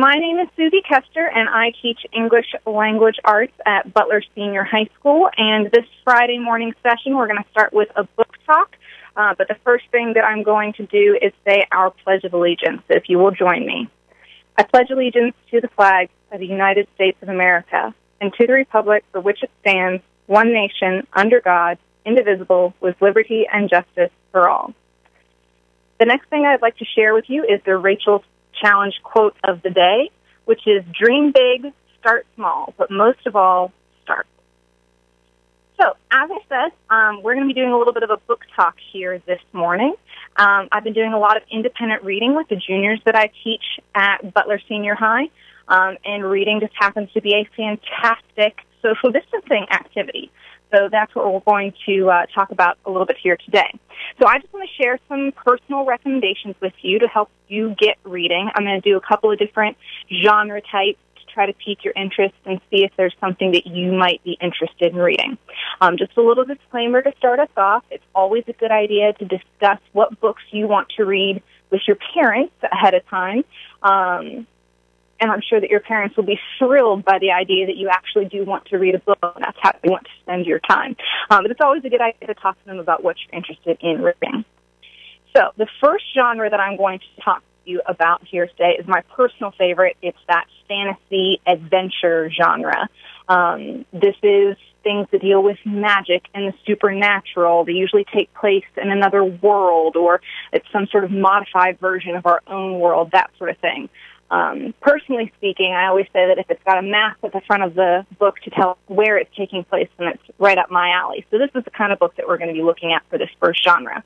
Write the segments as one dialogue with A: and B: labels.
A: My name is Susie Kester, and I teach English Language Arts at Butler Senior High School. And this Friday morning session, we're going to start with a book talk. But the first thing that I'm going to do is say our Pledge of Allegiance, if you will join me. I pledge allegiance to the flag of the United States of America and to the republic for which it stands, one nation, under God, indivisible, with liberty and justice for all. The next thing I'd like to share with you is the Rachel Challenge quote of the day, which is, dream big, start small, but most of all, start. So, as I said, we're going to be doing a little bit of a book talk here this morning. I've been doing a lot of independent reading with the juniors that I teach at Butler Senior High, and reading just happens to be a fantastic social distancing activity. So that's what we're going to talk about a little bit here today. So I just want to share some personal recommendations with you to help you get reading. I'm going to do a couple of different genre types to try to pique your interest and see if there's something that you might be interested in reading. Just a little disclaimer to start us off. It's always a good idea to discuss what books you want to read with your parents ahead of time. And I'm sure that your parents will be thrilled by the idea that you actually do want to read a book, and that's how you want to spend your time. But it's always a good idea to talk to them about what you're interested in reading. So the first genre that I'm going to talk to you about here today is my personal favorite. It's that fantasy adventure genre. This is things that deal with magic and the supernatural. They usually take place in another world, or it's some sort of modified version of our own world, that sort of thing. Personally speaking, I always say that if it's got a map at the front of the book to tell where it's taking place, then it's right up my alley. So this is the kind of book that we're going to be looking at for this first genre.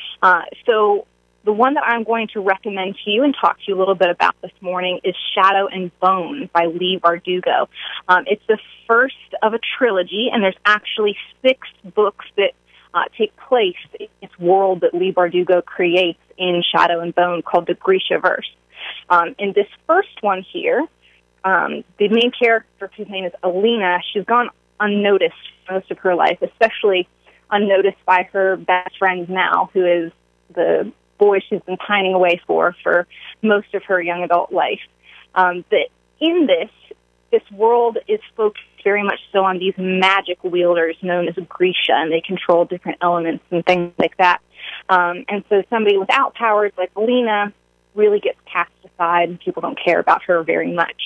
A: So the one that I'm going to recommend to you and talk to you a little bit about this morning is Shadow and Bone by Leigh Bardugo. It's the first of a trilogy, and there's actually 6 books that take place in this world that Leigh Bardugo creates in Shadow and Bone called the Grishaverse. In this first one here, the main character, whose name is Alina, she's gone unnoticed most of her life, especially unnoticed by her best friend Mal, who is the boy she's been pining away for most of her young adult life. But in this world is focused very much so on these magic wielders known as Grisha, and they control different elements and things like that. And so somebody without powers like Alina really gets cast aside, and people don't care about her very much.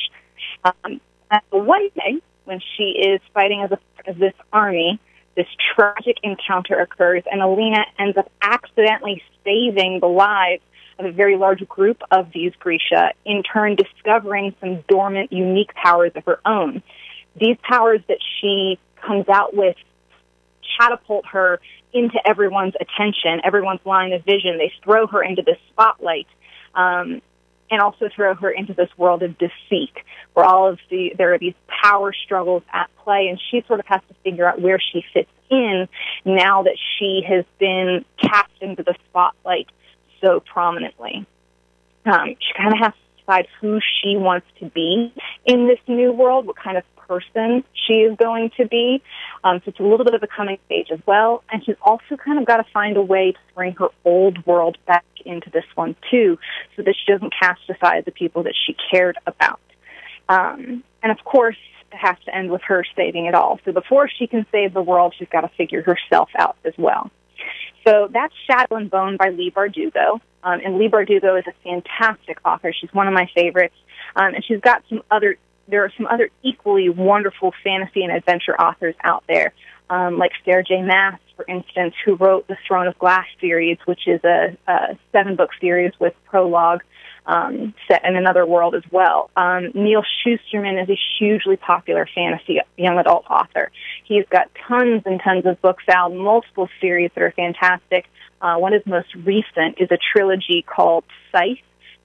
A: One day, when she is fighting as a part of this army, this tragic encounter occurs, and Alina ends up accidentally saving the lives of a very large group of these Grisha, in turn discovering some dormant, unique powers of her own. These powers that she comes out with catapult her into everyone's attention, everyone's line of vision. They throw her into the spotlight, and also throw her into this world of deceit, where there are these power struggles at play, and she sort of has to figure out where she fits in now that she has been cast into the spotlight so prominently. She kind of has to decide who she wants to be in this new world, what kind of person she is going to be. So it's a little bit of a coming stage as well. And she's also kind of got to find a way to bring her old world back into this one too, so that she doesn't cast aside the people that she cared about. And of course, it has to end with her saving it all. So before she can save the world, she's got to figure herself out as well. So that's Shadow and Bone by Leigh Bardugo. And Leigh Bardugo is a fantastic author. She's one of my favorites. And she's got there are some other equally wonderful fantasy and adventure authors out there, like Sarah J. Maas, for instance, who wrote the Throne of Glass series, which is a 7-book series with prologue set in another world as well. Neal Shusterman is a hugely popular fantasy young adult author. He's got tons and tons of books out, multiple series that are fantastic. One of his most recent is a trilogy called Scythe.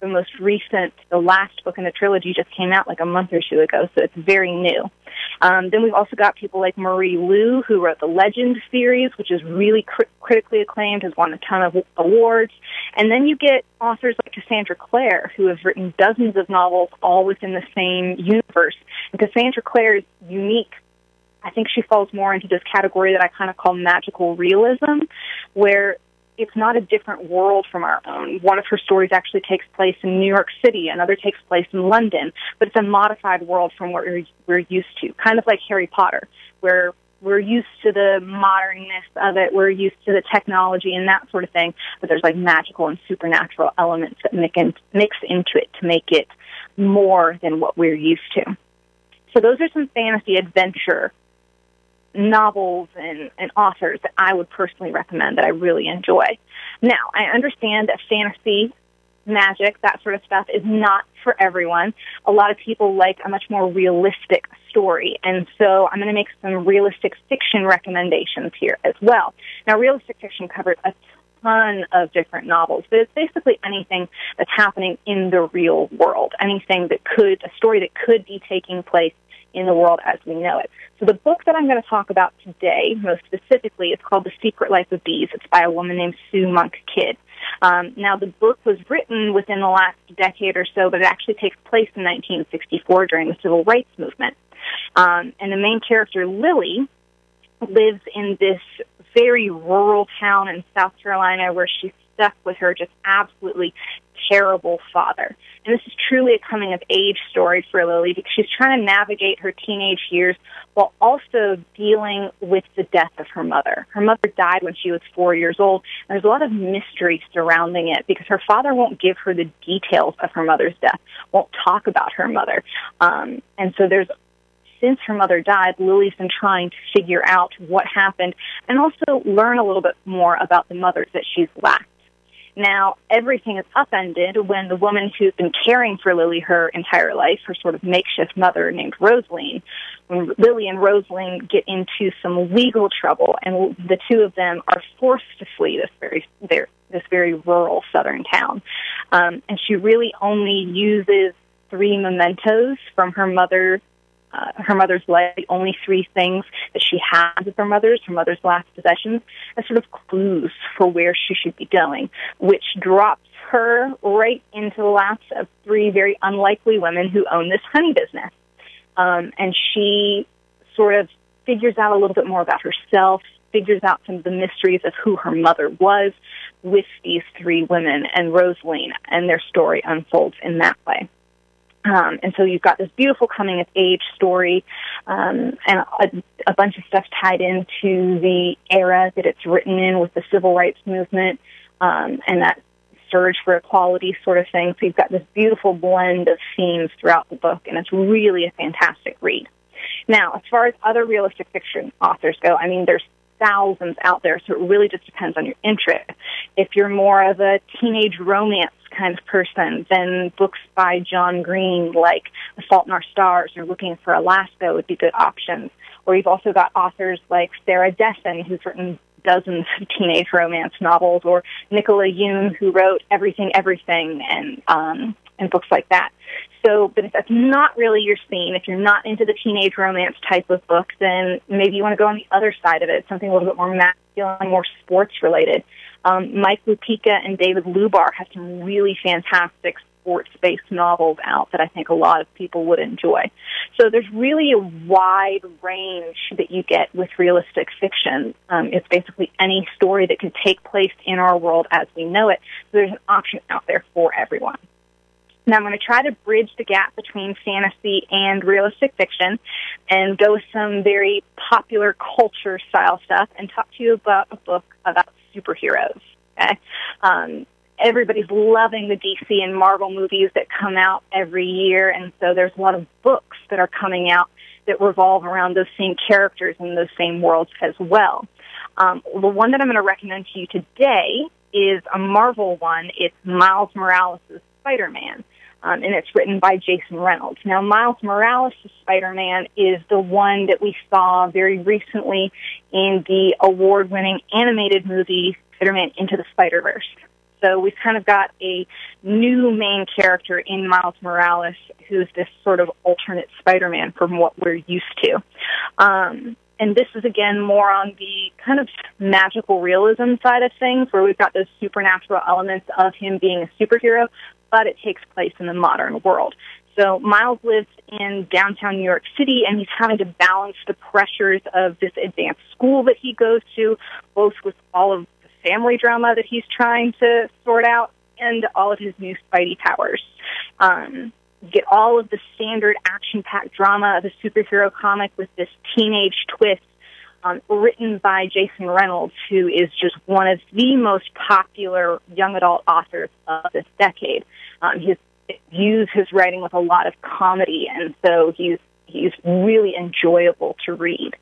A: The last book in the trilogy just came out like a month or 2 ago, so it's very new. Then we've also got people like Marie Lu, who wrote the Legend series, which is really critically acclaimed, has won a ton of awards. And then you get authors like Cassandra Clare, who have written dozens of novels all within the same universe. And Cassandra Clare is unique. I think she falls more into this category that I kind of call magical realism, where it's not a different world from our own. One of her stories actually takes place in New York City, another takes place in London, but it's a modified world from what we're used to, kind of like Harry Potter, where we're used to the modernness of it, we're used to the technology and that sort of thing, but there's like magical and supernatural elements that mix into it to make it more than what we're used to. So those are some fantasy adventure novels and authors that I would personally recommend that I really enjoy. Now, I understand that fantasy, magic, that sort of stuff is not for everyone. A lot of people like a much more realistic story, and so I'm going to make some realistic fiction recommendations here as well. Now, realistic fiction covers a ton of different novels, but it's basically anything that's happening in the real world, a story that could be taking place in the world as we know it. So the book that I'm going to talk about today, most specifically, is called The Secret Life of Bees. It's by a woman named Sue Monk Kidd. Now, the book was written within the last decade or so, but it actually takes place in 1964 during the Civil Rights Movement. And the main character, Lily, lives in this very rural town in South Carolina where she's stuck with her just absolutely terrible father. And this is truly a coming-of-age story for Lily because she's trying to navigate her teenage years while also dealing with the death of her mother. Her mother died when she was 4 years old, and there's a lot of mystery surrounding it because her father won't give her the details of her mother's death, won't talk about her mother. And so since her mother died, Lily's been trying to figure out what happened and also learn a little bit more about the mothers that she's lacked. Now, everything is upended when the woman who's been caring for Lily her entire life, her sort of makeshift mother named Rosaline, when Lily and Rosaline get into some legal trouble, and the two of them are forced to flee this very rural southern town. And she really only uses 3 mementos from her mother's life, the only 3 things that she has of her mother's last possessions, as sort of clues for where she should be going, which drops her right into the laps of 3 very unlikely women who own this honey business. And she sort of figures out a little bit more about herself, figures out some of the mysteries of who her mother was with these 3 women and Rosaline, and their story unfolds in that way. And so you've got this beautiful coming-of-age story and a bunch of stuff tied into the era that it's written in with the Civil Rights Movement and that surge for equality sort of thing. So you've got this beautiful blend of themes throughout the book, and it's really a fantastic read. Now, as far as other realistic fiction authors go, I mean, there's thousands out there, so it really just depends on your interest. If you're more of a teenage romance kind of person, then books by John Green like The Fault in Our Stars or Looking for Alaska would be good options. Or you've also got authors like Sarah Dessen, who's written dozens of teenage romance novels, or Nicola Yoon, who wrote Everything, Everything, and books like that. So, but if that's not really your scene, if you're not into the teenage romance type of book, then maybe you want to go on the other side of it, something a little bit more masculine, more sports-related. Mike Lupica and David Lubar have some really fantastic sports-based novels out that I think a lot of people would enjoy. So there's really a wide range that you get with realistic fiction. It's basically any story that can take place in our world as we know it. So there's an option out there for everyone. Now, I'm going to try to bridge the gap between fantasy and realistic fiction and go with some very popular culture style stuff and talk to you about a book about superheroes. Okay? Everybody's loving the DC and Marvel movies that come out every year, and so there's a lot of books that are coming out that revolve around those same characters and those same worlds as well. The one that I'm going to recommend to you today is a Marvel one. It's Miles Morales' Spider-Man. And it's written by Jason Reynolds. Now, Miles Morales' Spider-Man is the one that we saw very recently in the award-winning animated movie Spider-Man Into the Spider-Verse. So we've kind of got a new main character in Miles Morales who's this sort of alternate Spider-Man from what we're used to. And this is, again, more on the kind of magical realism side of things, where we've got those supernatural elements of him being a superhero, but it takes place in the modern world. So Miles lives in downtown New York City, and he's having to balance the pressures of this advanced school that he goes to, both with all of the family drama that he's trying to sort out, and all of his new Spidey powers. Get all of the standard action-packed drama of a superhero comic with this teenage twist, written by Jason Reynolds, who is just one of the most popular young adult authors of this decade. He views his writing with a lot of comedy, and so he's really enjoyable to read.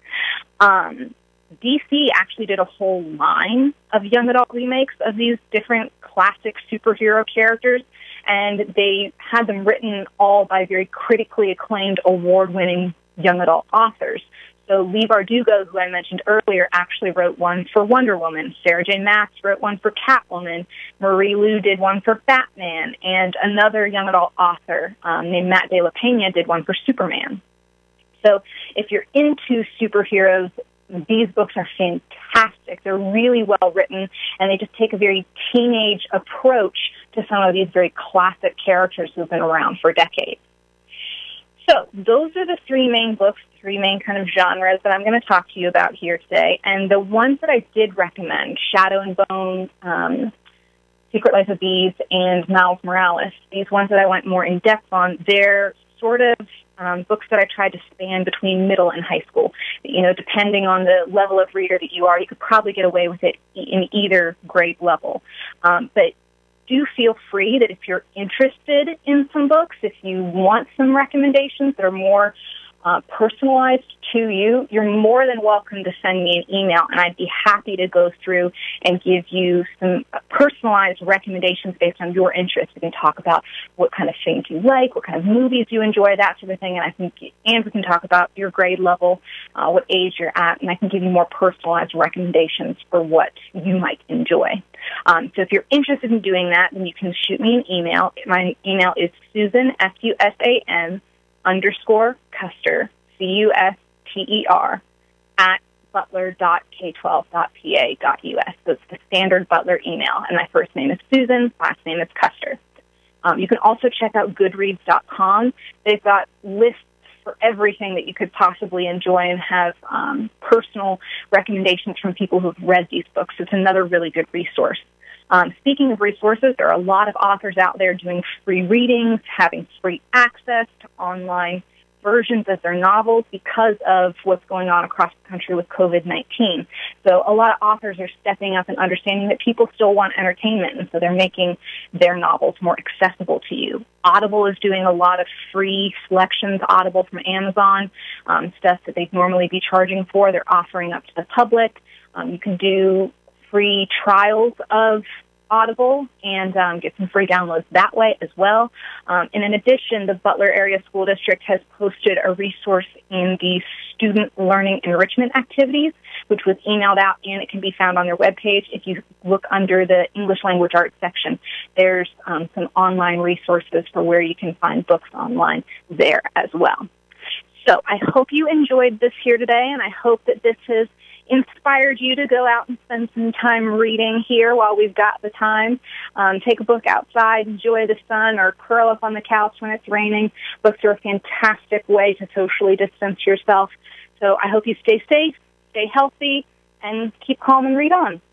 A: DC actually did a whole line of young adult remakes of these different classic superhero characters, and they had them written all by very critically acclaimed, award-winning young adult authors. So Leigh Bardugo, who I mentioned earlier, actually wrote one for Wonder Woman. Sarah J. Maas wrote one for Catwoman. Marie Lu did one for Batman. And another young adult author named Matt De La Pena did one for Superman. So if you're into superheroes, these books are fantastic. They're really well written, and they just take a very teenage approach to some of these very classic characters who've been around for decades. So those are the three main books, three main kind of genres that I'm going to talk to you about here today. And the ones that I did recommend, Shadow and Bone, Secret Life of Bees, and Miles Morales, these ones that I went more in depth on, they're sort of books that I tried to span between middle and high school. You know, depending on the level of reader that you are, you could probably get away with it in either grade level. But do feel free that if you're interested in some books, if you want some recommendations that are more personalized to you, you're more than welcome to send me an email, and I'd be happy to go through and give you some personalized recommendations based on your interests. We can talk about what kind of things you like, what kind of movies you enjoy, that sort of thing, and we can talk about your grade level, what age you're at, and I can give you more personalized recommendations for what you might enjoy. So if you're interested in doing that, then you can shoot me an email. My email is Susan, SUSAN, _Custer, CUSTER, at butler.k12.pa.us. So it's the standard Butler email. And my first name is Susan, last name is Custer. You can also check out Goodreads.com. They've got lists for everything that you could possibly enjoy and have personal recommendations from people who've read these books. It's another really good resource. Speaking of resources, there are a lot of authors out there doing free readings, having free access to online versions of their novels because of what's going on across the country with COVID-19. So a lot of authors are stepping up and understanding that people still want entertainment, and so they're making their novels more accessible to you. Audible is doing a lot of free selections, Audible from Amazon, stuff that they'd normally be charging for, they're offering up to the public. You can do free trials of Audible and get some free downloads that way as well. And in addition, the Butler Area School District has posted a resource in the Student Learning Enrichment Activities, which was emailed out, and it can be found on their webpage. If you look under the English Language Arts section, there's some online resources for where you can find books online there as well. So I hope you enjoyed this here today, and I hope that this has inspired you to go out and spend some time reading here while we've got the time. Take a book outside, enjoy the sun, or curl up on the couch when it's raining. Books are a fantastic way to socially distance yourself. So I hope you stay safe, stay healthy, and keep calm and read on.